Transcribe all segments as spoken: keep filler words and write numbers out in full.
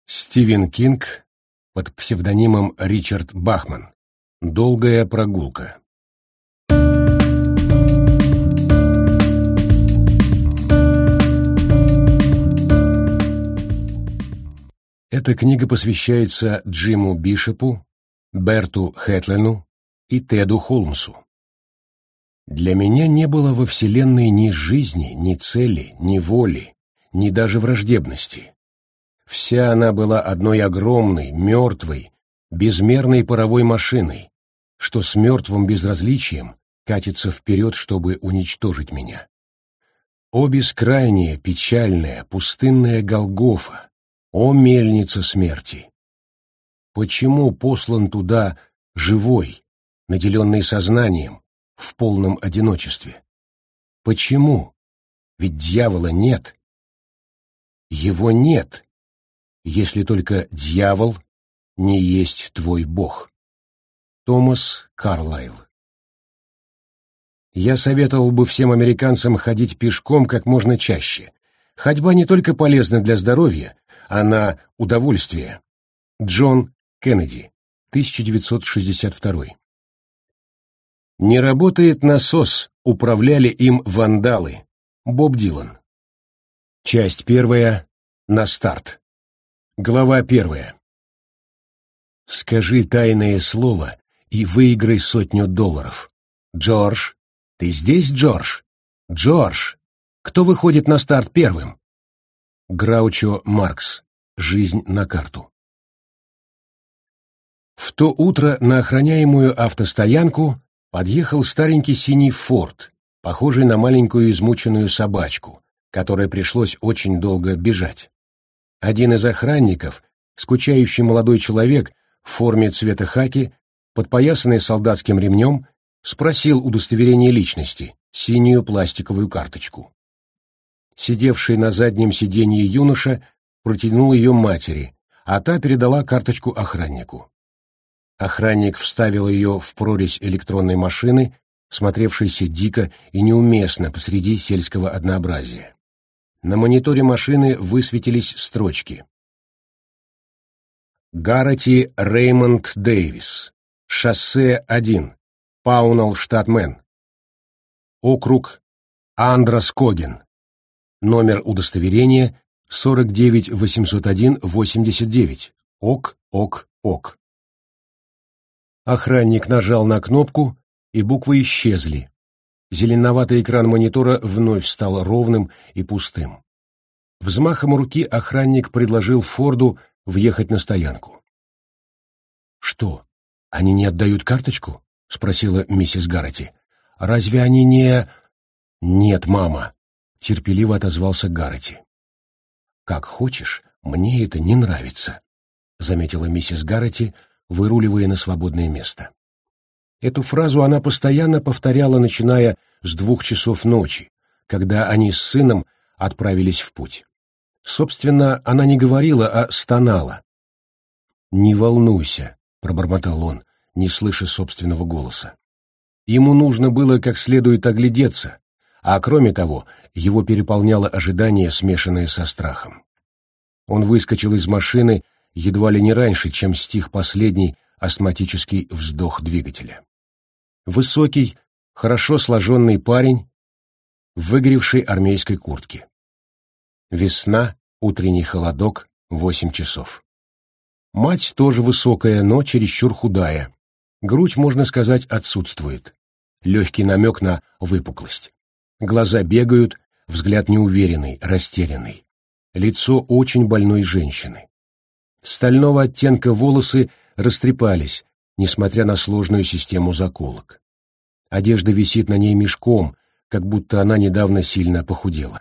Стивен Кинг под псевдонимом Ричард Бахман. Долгая прогулка. Эта книга посвящается Джиму Бишопу, Берту Хэтлену и Теду Холмсу. Для меня не было во Вселенной ни жизни, ни цели, ни воли, ни даже враждебности. Вся она была одной огромной, мертвой, безмерной паровой машиной, что с мертвым безразличием катится вперед, чтобы уничтожить меня. О бескрайняя, печальная, пустынная Голгофа! О мельница смерти! Почему послан туда живой, наделенный сознанием, в полном одиночестве? Почему? Ведь дьявола нет. Его нет, если только дьявол не есть твой Бог. Томас Карлайл. Я советовал бы всем американцам ходить пешком как можно чаще. Ходьба не только полезна для здоровья, она удовольствие. Джон Кеннеди, тысяча девятьсот шестьдесят второй. Не работает насос, управляли им вандалы. Боб Дилан. Часть первая. На старт. Глава первая. Скажи тайное слово и выиграй сотню долларов. Джордж, ты здесь, Джордж? Джордж, кто выходит на старт первым? Граучо Маркс. Жизнь на карту. В то утро на охраняемую автостоянку подъехал старенький синий «Форд», похожий на маленькую измученную собачку, которой пришлось очень долго бежать. Один из охранников, скучающий молодой человек в форме цвета хаки, подпоясанный солдатским ремнем, спросил удостоверение личности, синюю пластиковую карточку. Сидевший на заднем сиденье юноша протянул ее матери, а та передала карточку охраннику. Охранник вставил ее в прорезь электронной машины, смотревшейся дико и неуместно посреди сельского однообразия. На мониторе машины высветились строчки. Гаррети Реймонд Дэвис. Шоссе один. Паунелл, штат Мэн. Округ Андроскоген. Номер удостоверения сорок девять восемьсот один восемьдесят девять. Ок, ок, ок. Охранник нажал на кнопку, и буквы исчезли. Зеленоватый экран монитора вновь стал ровным и пустым. Взмахом руки охранник предложил Форду въехать на стоянку. «Что, они не отдают карточку?» — спросила миссис Гаррети. «Разве они не...» «Нет, мама», — терпеливо отозвался Гаррети. «Как хочешь, мне это не нравится», — заметила миссис Гаррети, выруливая на свободное место. Эту фразу она постоянно повторяла, начиная с двух часов ночи, когда они с сыном отправились в путь. Собственно, она не говорила, а стонала. «Не волнуйся», — пробормотал он, не слыша собственного голоса. Ему нужно было как следует оглядеться, а кроме того, его переполняло ожидание, смешанное со страхом. Он выскочил из машины едва ли не раньше, чем стих последний астматический вздох двигателя. Высокий, хорошо сложенный парень в выгоревшей армейской куртке. Весна, утренний холодок, восемь часов. Мать тоже высокая, но чересчур худая. Грудь, можно сказать, отсутствует. Легкий намек на выпуклость. Глаза бегают, взгляд неуверенный, растерянный. Лицо очень больной женщины. Стального оттенка волосы растрепались, несмотря на сложную систему заколок. Одежда висит на ней мешком, как будто она недавно сильно похудела.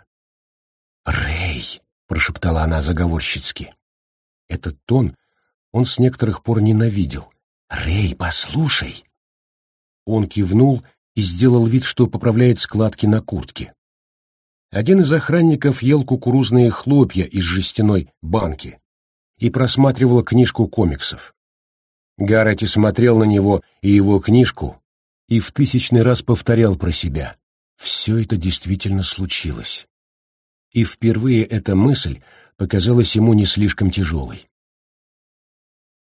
«Рэй!» — прошептала она заговорщицки. Этот тон он с некоторых пор ненавидел. «Рэй, послушай!» Он кивнул и сделал вид, что поправляет складки на куртке. Один из охранников ел кукурузные хлопья из жестяной банки и просматривал книжку комиксов. Гаррети смотрел на него и его книжку и в тысячный раз повторял про себя. Все это действительно случилось. И впервые эта мысль показалась ему не слишком тяжелой.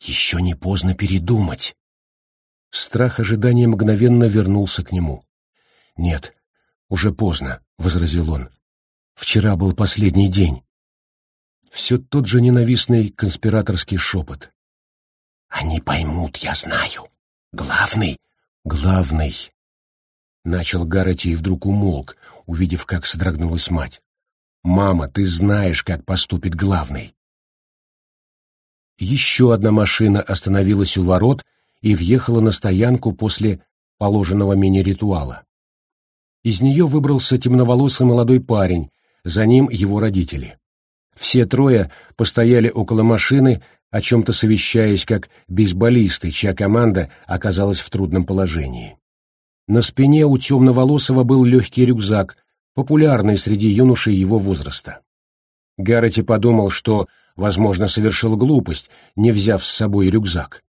Еще не поздно передумать. Страх ожидания мгновенно вернулся к нему. «Нет, уже поздно», — возразил он. «Вчера был последний день». Все тот же ненавистный конспираторский шепот. «Они поймут, я знаю. Главный...» «Главный...» Начал Гарретти и вдруг умолк, увидев, как содрогнулась мать. «Мама, ты знаешь, как поступит главный». Еще одна машина остановилась у ворот и въехала на стоянку после положенного мини-ритуала. Из нее выбрался темноволосый молодой парень, за ним его родители. Все трое постояли около машины, о чем-то совещаясь, как бейсболисты, чья команда оказалась в трудном положении. На спине у темноволосого был легкий рюкзак, популярный среди юношей его возраста. Гарретти подумал, что, возможно, совершил глупость, не взяв с собой рюкзак.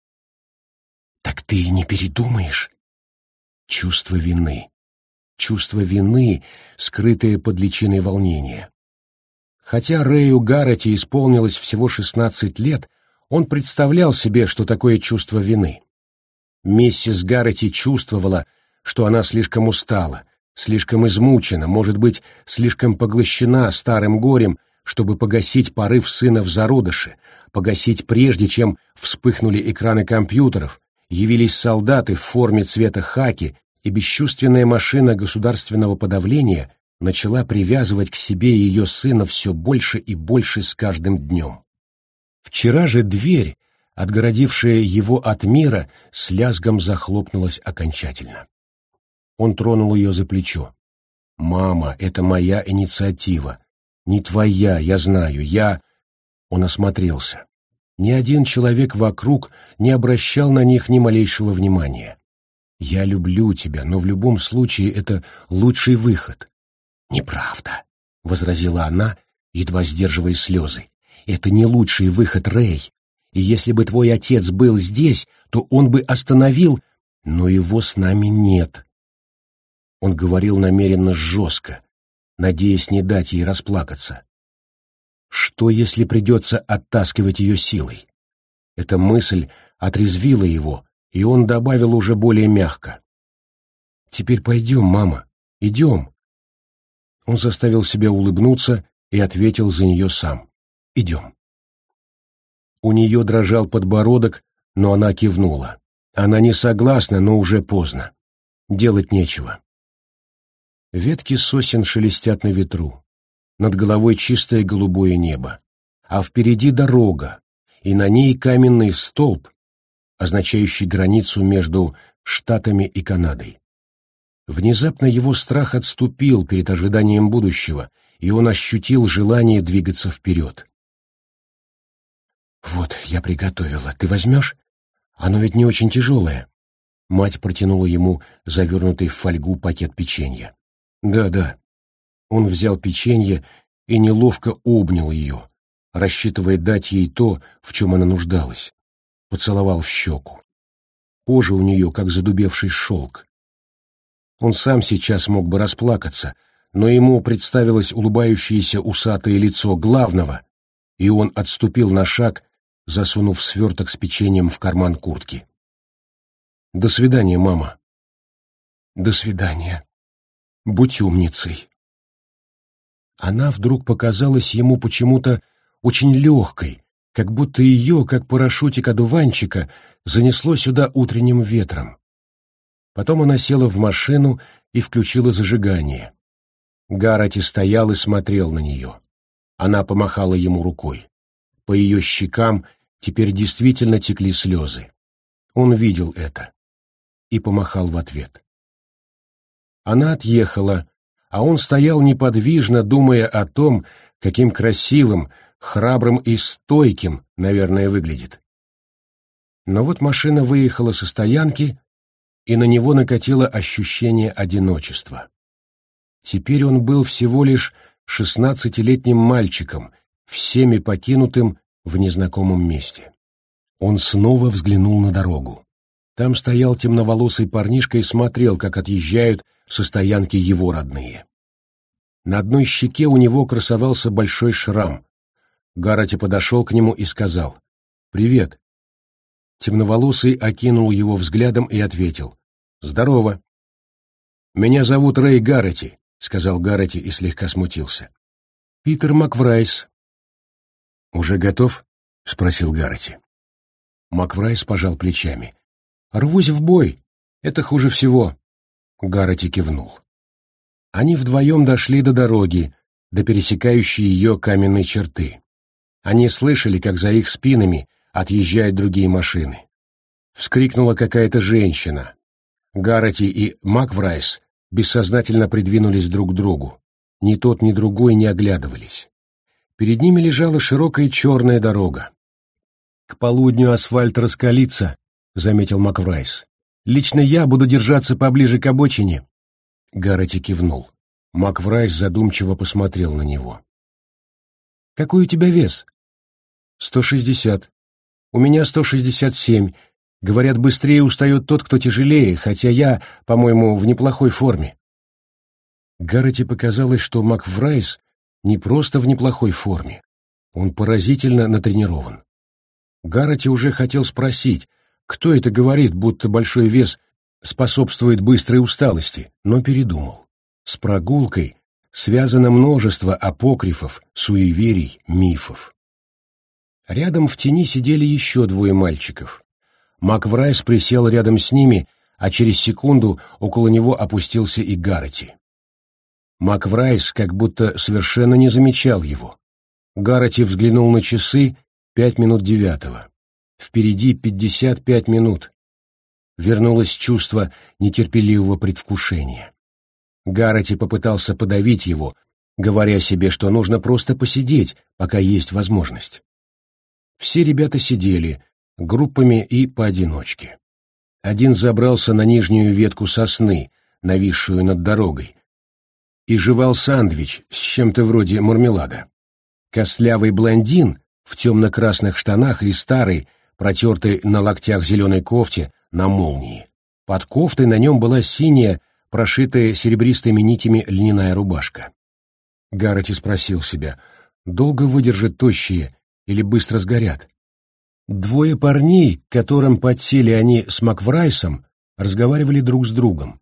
«Так ты и не передумаешь?» Чувство вины. Чувство вины, скрытое под личиной волнения. Хотя Рэю Гарретти исполнилось всего шестнадцать лет, он представлял себе, что такое чувство вины. Миссис Гарретти чувствовала, что она слишком устала, слишком измучена, может быть, слишком поглощена старым горем, чтобы погасить порыв сына в зародыше, погасить прежде, чем вспыхнули экраны компьютеров, явились солдаты в форме цвета хаки, и бесчувственная машина государственного подавления начала привязывать к себе ее сына все больше и больше с каждым днем. Вчера же дверь, отгородившая его от мира, с лязгом захлопнулась окончательно. Он тронул ее за плечо. «Мама, это моя инициатива. Не твоя, я знаю, я...» Он осмотрелся. Ни один человек вокруг не обращал на них ни малейшего внимания. «Я люблю тебя, но в любом случае это лучший выход». «Неправда», — возразила она, едва сдерживая слезы. «Это не лучший выход, Рэй. И если бы твой отец был здесь, то он бы остановил, но его с нами нет». Он говорил намеренно жестко, надеясь не дать ей расплакаться. Что, если придется оттаскивать ее силой? Эта мысль отрезвила его, и он добавил уже более мягко. «Теперь пойдем, мама, идем». Он заставил себя улыбнуться и ответил за нее сам. «Идем». У нее дрожал подбородок, но она кивнула. Она не согласна, но уже поздно. Делать нечего. Ветки сосен шелестят на ветру. Над головой чистое голубое небо. А впереди дорога, и на ней каменный столб, означающий границу между Штатами и Канадой. Внезапно его страх отступил перед ожиданием будущего, и он ощутил желание двигаться вперед. «Вот, я приготовила. Ты возьмешь? Оно ведь не очень тяжелое». Мать протянула ему завернутый в фольгу пакет печенья. «Да, да». Он взял печенье и неловко обнял ее, рассчитывая дать ей то, в чем она нуждалась. Поцеловал в щеку. Кожа у нее, как задубевший шелк. Он сам сейчас мог бы расплакаться, но ему представилось улыбающееся усатое лицо главного, и он отступил на шаг, засунув сверток с печеньем в карман куртки. «До свидания, мама». «До свидания. Будь умницей». Она вдруг показалась ему почему-то очень легкой, как будто ее, как парашютик одуванчика, занесло сюда утренним ветром. Потом она села в машину и включила зажигание. Гарретти стоял и смотрел на нее. Она помахала ему рукой. По ее щекам теперь действительно текли слезы. Он видел это и помахал в ответ. Она отъехала, а он стоял неподвижно, думая о том, каким красивым, храбрым и стойким, наверное, выглядит. Но вот машина выехала со стоянки, и на него накатило ощущение одиночества. Теперь он был всего лишь шестнадцатилетним мальчиком, всеми покинутым в незнакомом месте. Он снова взглянул на дорогу. Там стоял темноволосый парнишка и смотрел, как отъезжают со стоянки его родные. На одной щеке у него красовался большой шрам. Гарретти подошел к нему и сказал: «Привет». Темноволосый окинул его взглядом и ответил: «Здорово». «Меня зовут Рэй Гарретти», — сказал Гарретти и слегка смутился. «Питер Макврайс». «Уже готов?» — спросил Гарретти. Макврайс пожал плечами. «Рвусь в бой. Это хуже всего». Гарретти кивнул. Они вдвоем дошли до дороги, до пересекающей ее каменной черты. Они слышали, как за их спинами отъезжают другие машины. Вскрикнула какая-то женщина. Гарретти и Макврайс бессознательно придвинулись друг к другу. Ни тот, ни другой не оглядывались. Перед ними лежала широкая черная дорога. «К полудню асфальт раскалится», — заметил Макврайс. «Лично я буду держаться поближе к обочине». Гарретти кивнул. Макврайс задумчиво посмотрел на него. «Какой у тебя вес?» «Сто шестьдесят. У меня сто шестьдесят семь. Говорят, быстрее устает тот, кто тяжелее, хотя я, по-моему, в неплохой форме». Гарретти показалось, что Макврайс не просто в неплохой форме. Он поразительно натренирован. Гарретти уже хотел спросить, кто это говорит, будто большой вес способствует быстрой усталости, но передумал. С прогулкой связано множество апокрифов, суеверий, мифов. Рядом в тени сидели еще двое мальчиков. Макврайс присел рядом с ними, а через секунду около него опустился и Гарретти. Макврайс как будто совершенно не замечал его. Гарретти взглянул на часы: пять минут девятого. Впереди пятьдесят пять минут. Вернулось чувство нетерпеливого предвкушения. Гарретти попытался подавить его, говоря себе, что нужно просто посидеть, пока есть возможность. Все ребята сидели, группами и поодиночке. Один забрался на нижнюю ветку сосны, нависшую над дорогой, и жевал сэндвич с чем-то вроде мармелада. Костлявый блондин в темно-красных штанах и старой, протертой на локтях зеленой кофте, на молнии. Под кофтой на нем была синяя, прошитая серебристыми нитями льняная рубашка. Гарретти спросил себя, долго выдержат тощие или быстро сгорят. Двое парней, к которым подсели они с Макврайсом, разговаривали друг с другом.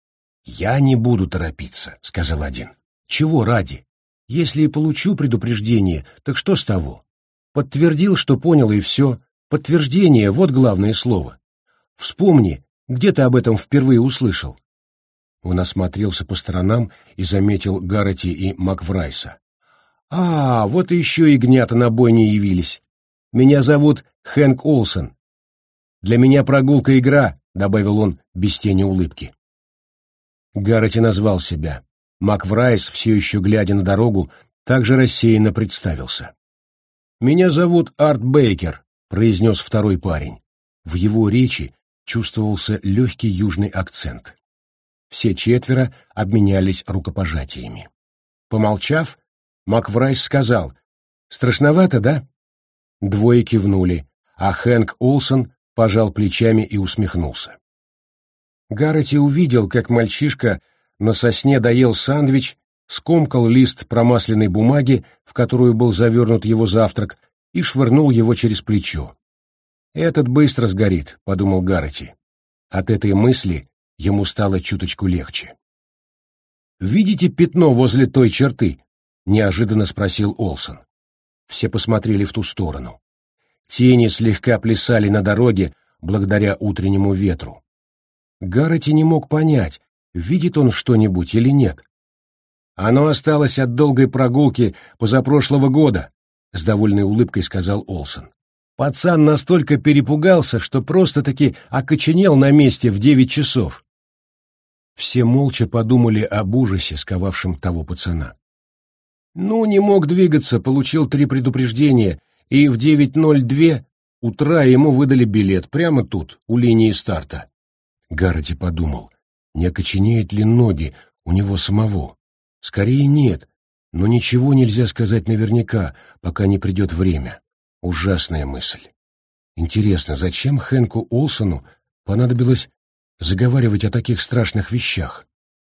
«Я не буду торопиться», — сказал один. «Чего ради? Если и получу предупреждение, так что с того? Подтвердил, что понял, и все. Подтверждение — вот главное слово. Вспомни, где ты об этом впервые услышал?» Он осмотрелся по сторонам и заметил Гарретти и Макврайса. «А, вот и еще ягнята на бой не явились. Меня зовут Хэнк Олсон. Для меня прогулка — игра», — добавил он без тени улыбки. Гарретти назвал себя. Макврайс, все еще глядя на дорогу, также рассеянно представился. «Меня зовут Арт Бейкер», — произнес второй парень. В его речи чувствовался легкий южный акцент. Все четверо обменялись рукопожатиями. Помолчав, Макврайс сказал: «Страшновато, да?» Двое кивнули, а Хэнк Олсон пожал плечами и усмехнулся. Гарретти увидел, как мальчишка на сосне доел сэндвич, скомкал лист промасленной бумаги, в которую был завернут его завтрак, и швырнул его через плечо. «Этот быстро сгорит», — подумал Гарретти. От этой мысли ему стало чуточку легче. «Видите пятно возле той черты?» — неожиданно спросил Олсон. Все посмотрели в ту сторону. Тени слегка плясали на дороге благодаря утреннему ветру. Гарретти не мог понять, видит он что-нибудь или нет. «Оно осталось от долгой прогулки позапрошлого года», — с довольной улыбкой сказал Олсон. «Пацан настолько перепугался, что просто-таки окоченел на месте в девять часов». Все молча подумали об ужасе, сковавшем того пацана. «Ну, не мог двигаться, получил три предупреждения, и в девять ноль два утра ему выдали билет, прямо тут, у линии старта». Гарретти подумал, не окоченеют ли ноги у него самого. Скорее нет, но ничего нельзя сказать наверняка, пока не придет время. Ужасная мысль. Интересно, зачем Хэнку Олсону понадобилось заговаривать о таких страшных вещах?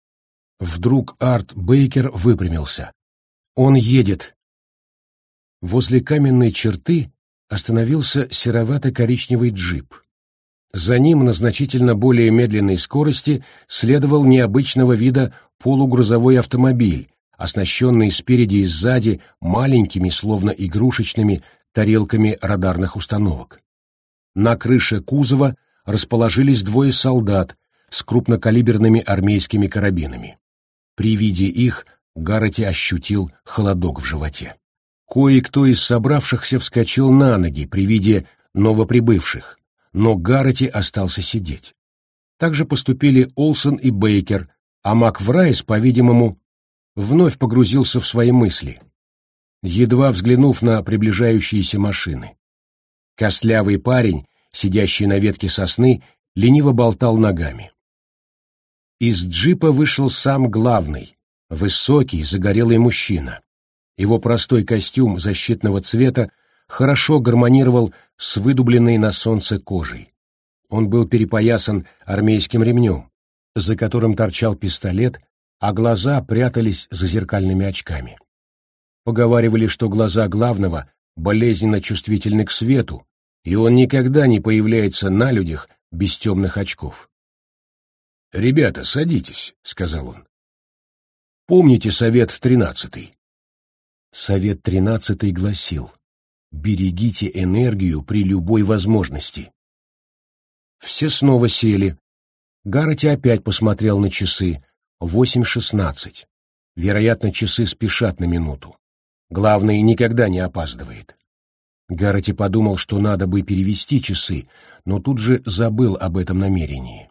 Вдруг Арт Бейкер выпрямился. «Он едет!» Возле каменной черты остановился серовато-коричневый джип. За ним на значительно более медленной скорости следовал необычного вида полугрузовой автомобиль, оснащенный спереди и сзади маленькими, словно игрушечными, тарелками радарных установок. На крыше кузова расположились двое солдат с крупнокалиберными армейскими карабинами. При виде их Гарретти ощутил холодок в животе. Кое-кто из собравшихся вскочил на ноги при виде новоприбывших, но Гарретти остался сидеть. Так же поступили Олсон и Бейкер, а МакВрайс, по-видимому, вновь погрузился в свои мысли, едва взглянув на приближающиеся машины. Костлявый парень, сидящий на ветке сосны, лениво болтал ногами. Из джипа вышел сам главный, высокий, загорелый мужчина. Его простой костюм защитного цвета хорошо гармонировал с выдубленной на солнце кожей. Он был перепоясан армейским ремнем, за которым торчал пистолет, а глаза прятались за зеркальными очками. Поговаривали, что глаза главного болезненно чувствительны к свету, и он никогда не появляется на людях без темных очков. «Ребята, садитесь», — сказал он. «Помните совет тринадцатый?» Совет тринадцатый гласил: «Берегите энергию при любой возможности». Все снова сели. Гарретти опять посмотрел на часы. Восемь шестнадцать. Вероятно, часы спешат на минуту. Главный никогда не опаздывает. Гарретти подумал, что надо бы перевести часы, но тут же забыл об этом намерении.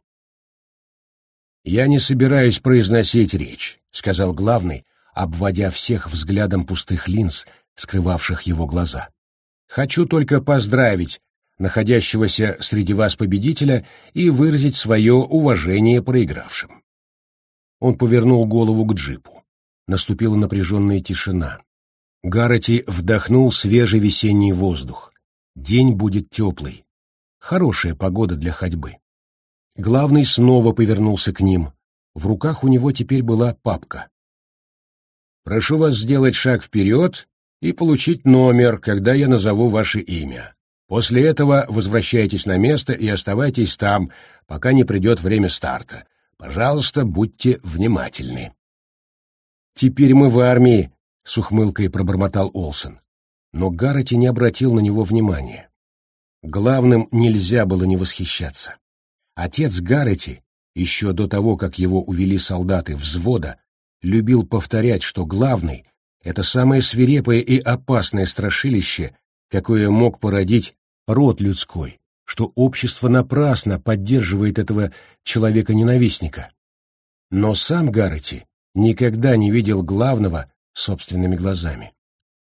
«Я не собираюсь произносить речь», — сказал главный, обводя всех взглядом пустых линз, скрывавших его глаза. «Хочу только поздравить находящегося среди вас победителя и выразить свое уважение проигравшим». Он повернул голову к джипу. Наступила напряженная тишина. Гарретти вдохнул свежий весенний воздух. День будет теплый. Хорошая погода для ходьбы. Главный снова повернулся к ним. В руках у него теперь была папка. «Прошу вас сделать шаг вперед и получить номер, когда я назову ваше имя. После этого возвращайтесь на место и оставайтесь там, пока не придет время старта. Пожалуйста, будьте внимательны». «Теперь мы в армии», — с ухмылкой пробормотал Олсон. Но Гарретти не обратил на него внимания. Главным нельзя было не восхищаться. Отец Гарретти, еще до того, как его увели солдаты взвода, любил повторять, что главный — это самое свирепое и опасное страшилище, какое мог породить род людской, что общество напрасно поддерживает этого человека-ненавистника. Но сам Гарретти никогда не видел главного собственными глазами.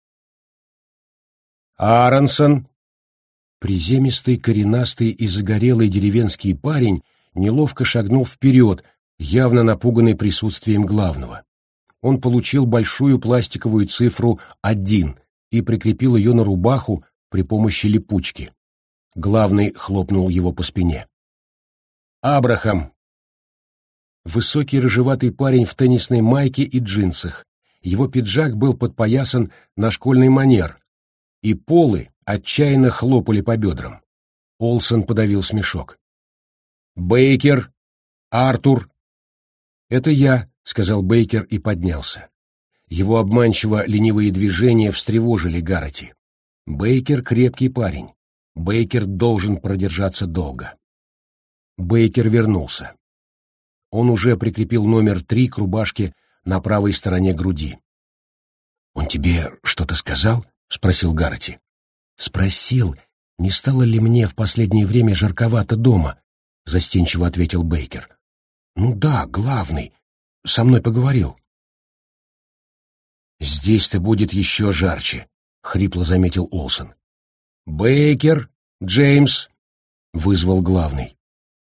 «Ааронсон!» Приземистый, коренастый и загорелый деревенский парень неловко шагнул вперед, явно напуганный присутствием главного. Он получил большую пластиковую цифру один и прикрепил ее на рубаху при помощи липучки. Главный хлопнул его по спине. «Абрахам!» Высокий рыжеватый парень в теннисной майке и джинсах. Его пиджак был подпоясан на школьный манер, и полы отчаянно хлопали по бедрам. Олсон подавил смешок. «Бейкер! Артур!» «Это я», — сказал Бейкер и поднялся. Его обманчиво ленивые движения встревожили Гарретти. Бейкер — крепкий парень. Бейкер должен продержаться долго. Бейкер вернулся. Он уже прикрепил номер три к рубашке на правой стороне груди. «Он тебе что-то сказал?» — спросил Гарретти. «Спросил, не стало ли мне в последнее время жарковато дома?» — застенчиво ответил Бейкер. «Ну да, главный. Со мной поговорил». «Здесь-то будет еще жарче», — хрипло заметил Олсон. «Бейкер, Джеймс», — вызвал главный.